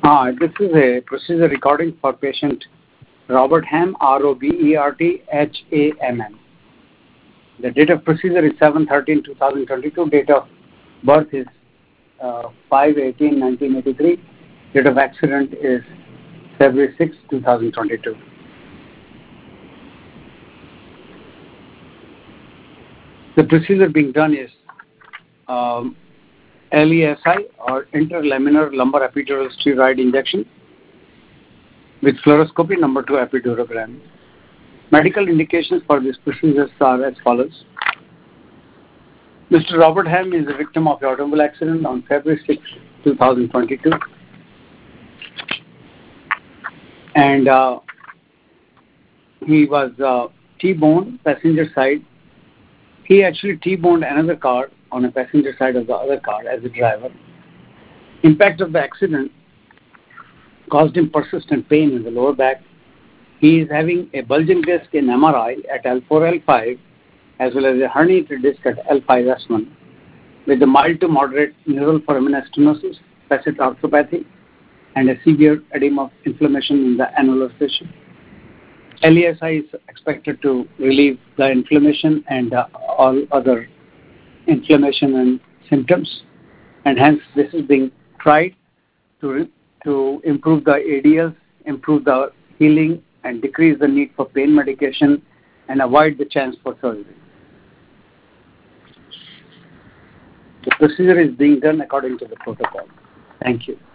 This is a procedure recording for patient Robert Ham, ROBERTHAMM. The date of procedure is 7/13/2022. Date of birth is 5/18/1983. Date of accident is February 6, 2022. The procedure being done is LESI or interlaminar lumbar epidural steroid injection with fluoroscopy, number 2 epidurogram. Medical indications for these procedures are as follows. Mr. Robert Ham is a victim of an automobile accident on February 6, 2022. And he was T-boned passenger side. He actually T-boned another car on a passenger side of the other car as a driver. Impact of the accident caused him persistent pain in the lower back. He is having a bulging disc in MRI at L4, L5, as well as a herniated disc at L5, S1, with a mild to moderate neural foramen stenosis, facet arthropathy, and a severe edema of inflammation in the annular fissure. LESI is expected to relieve the inflammation and all other inflammation and symptoms, and hence this is being tried to improve the ADLs, improve the healing, and decrease the need for pain medication and avoid the chance for surgery. The procedure is being done according to the protocol. Thank you.